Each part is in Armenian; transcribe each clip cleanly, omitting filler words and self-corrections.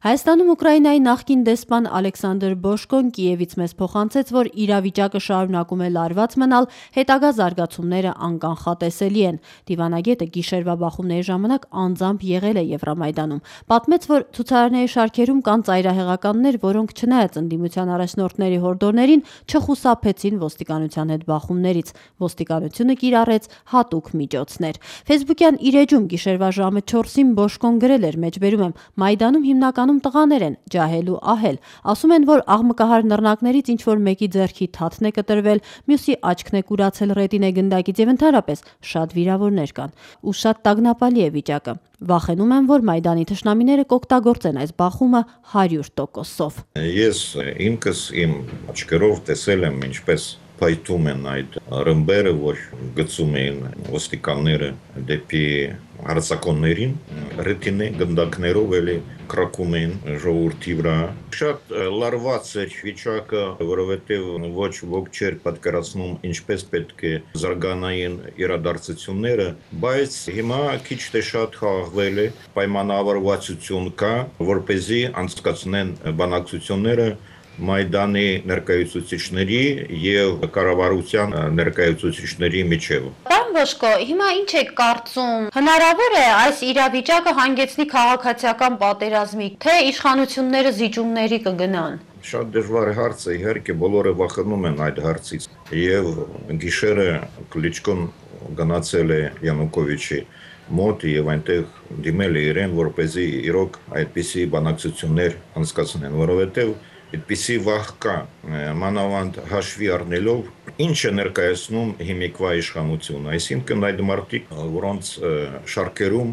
Հայաստանում Ուկրաինայի նախկին դեսպան Ալեքսանդր Բոշկոն Կիևից մեզ փոխանցեց, որ իրավիճակը շարունակում է լարված մնալ, հետագա զարգացումները անկանխատեսելի են։ Դիվանագետը գիշերվա բախումների ժամանակ անձամբ եղել է Եվրամայդանում։ Պատմեց, որ ցուցարարների շարքերում կան ծայրահեղականներ, որոնք չնայած ընդդիմության առաջնորդների հորդորներին չխուսափեցին ոստիկանության հետ բախումներից։ Ոստիկանությունը կիրառեց հատուկ միջոցներ։ Facebook-յան իր էջում գիշերվա ժամը 4-ին Բոշկոն գրել էր. «Մեջբերում եմ, Մայդանում հիմնականում տղաներ են, ջահել ու ահել։ Ասում են, որ աղմկահար նռնակներից ինչ-որ մեկի ձեռքի թաթն է կտրվել, մյուսի աչքն է կուրացել ռետինե գնդակից եւ ընդհանրապես շատ վիրավորներ կան։ Ու շատ տագնապալի է վիճակը։ Վախենում եմ, որ Մայդանի թշնամիները կօգտագործեն այս բախումը 100%-ով»։ Ես ինքս իմ աչքերով տեսել եմ ինչպես փայտում են այդ ռմբերը, որ գցում էին ոստիկանները դեպի հարցակոններին, ռետինե գնդակներով էլի կրակում էին ժողովրդի վրա։ Շատ լարված էր վիճակը, որովհետև ոչ ոք չէր պատկերացնում ինչպես պետք է զարգանային իրադարձությունները, բայց հիմա քիչ թե շատ խաղաղվել է, պայմանավորվածություն կա, որպեսզի անցկացնեն բանակցությունները Մայդանի ներկայացուցիչների եւ կառավարության ներկայացուցիչների միջև։ Պարոն Բոշկո, հիմա ինչ եք կարծում, հնարավոր է այս իրավիճակը հանգեցնի քաղաքացիական պատերազմի, թե իշխանությունները զիջումների կգնան։ Շատ դժվար հարց է, իհարկե բոլորը վախենում են այդ հարցից եւ գիշերը Կլիչկոն գնացել է Յանուկովիչի մոտ եւ այնտեղ դիմել է իրեն, որպեսզի իրոք այդպիսի բանակցություններ անցկացնեն, որովհետեւ այդպիսի վախ կա, մանավանդ հաշվի առնելով ինչ է ներկայացնում հիմիկվա իշխանությունը, այսինքն այդ մարդիկ, որոնց շարքերում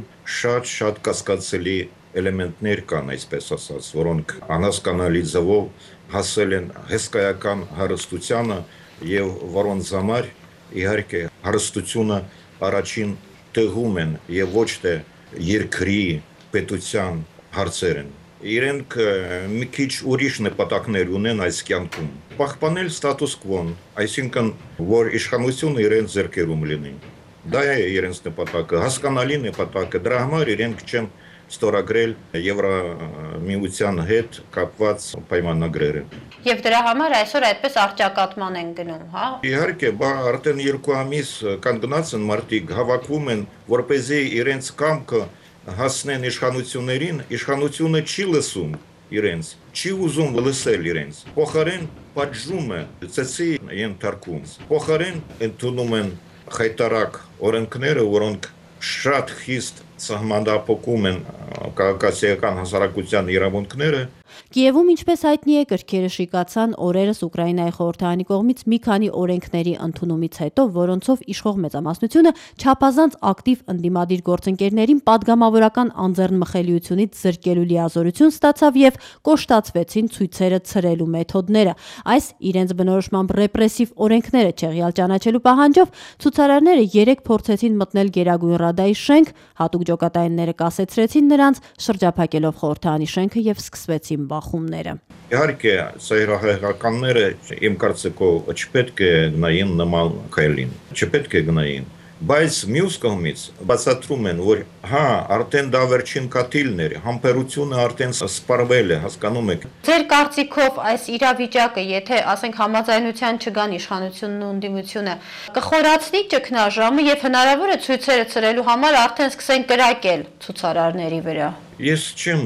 շատ կասկածելի էլեմենտներ կան, այսպես ասած, որոնք անհասկանալի ձևով հասել են հսկայական հարստությանը եւ որոնց համար իհարկե հարստությունը առաջին տեղում են եւ ոչ թե երկրի պետության հարցեր են։ Իրենք մի քիչ ուրիշ նպատակներ ունեն այս կյանքում։ Պահպանել ստատուս կվոն, այսինքն որ իշխանությունը իրենց ձեռքերում լինի։ Դա է իրենց նպատակը, հասկանալի նպատակը, դրա համար իրենք չեն ստորագրել Եվրամիության հետ կապված պայմանագրերը։ Եվ դրա համար այսօր այդպես առճակատման են գնում, հա։ Իհարկե, արդեն 2 ամիս կանգնած են մարդիկ, հավաքվում են, որպեսզի իրենց կամքը հասնեն իշխանություններին, իշխանությունը չի լսում իրենց, չի ուզում լսել իրենց, փոխարեն պատժում է, ծեծի ենթարկում, փոխարեն ընդունում են խայտարակ օրենքները, որոնք շատ խիստ սահմանափակում են քաղաքացիական հասարակության իրավունքները։ Կիևում, ինչպես հայտնի է, կրքերը շիկացան օրերս Ուկրաինայի խորհրդարանի կողմից մի քանի օրենքների ընդունումից հետո, որոնցով իշխող մեծամասնությունը չափազանց ակտիվ ընդդիմադիր գործընկերներին падգամավորական անձեռնմխելիությունից զրկելու լիազորություն ստացավ եւ կոշտացվեցին ցույցերը ցրելու մեթոդները։ Այս իրենց բնորոշմամբ ռեպրեսիվ օրենքները չեղյալ ճանաչելու պահանջով ցուցարարները 3 փորձեցին մտնել Գերագույն Ռադայի շենք, հատուկ ջոկատայինները կասեցրեցին նրանց, շրջափակելով խորհրդարանի շենքը եւ սկսվեցին բախումները։ Իհարկե, ծայրահեղականները իմ կարծիքով չպետք է գնային նման քայլին, չպետք է գնային, բայց մյուս կողմից բացատրում են, որ հա, արդեն դա վերջին կաթիլն էր, համբերությունը արդեն սպառվել է, հասկանում եք։ Ձեր կարծիքով այս իրավիճակը, եթե ասենք համաձայնության չգան իշխանությունն ու ընդդիմությունը, կխորացնի ճգնաժամը եւ հնարավոր է ցույցերը ցրելու համար արդեն սկսեն կրակել ցուցարարների վրա։ Ես չեմ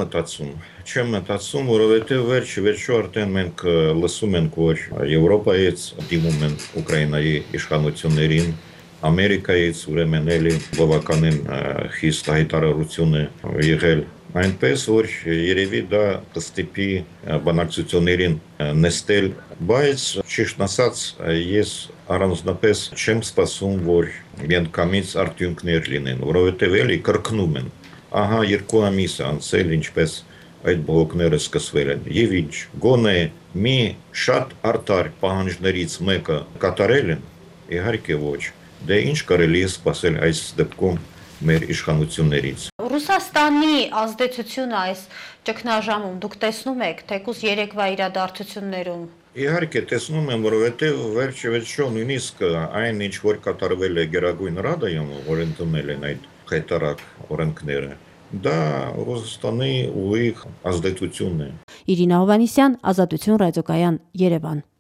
մտածում, որովհետև վերջո արդեն մենք լսում ենք, որ Եվրոպայից դիմում են Ուկրաինայի իշխանություններին, Ամերիկայից ուրեմն էլի բավականին խիստ հայտարարություն է եղել, այնպես որ երևի դա կստիպի բանակցություններին նստել, բայց ճիշտ ասած ես առանձնապես չեմ սպասում, որ միանգամից արդյունքներ լինեն, որովհետև էլի կրկնում են։ Ահա 2 ամիս անցել, ինչպես այդ բողոքները սկսվել են, եւ ինչ, գոնե մի շատ արդար պահանջներից մեկը կատարել են, իհարկե ոչ, դե ինչ կարելի է սպասել այս դեպքում մեր իշխանություններից։ Ռուսաստանի ազդեցությունը այս ճգնաժամում դուք տեսնում եք, թեկուզ երեկվա իրադարձություններում։ Իհարկե տեսնում եմ, որովհետև վերջո նույնիսկ այն ինչ որ կատարվել է Գերագույն Ռադայում, որ ընդունել են այդ խայտարակ օրենքները, Դա Ռուսաստանի ուղիղ ազդեցությունն է։ Իրինա Հովհաննիսյան, Ազատություն ռադիոկայան, Երևան։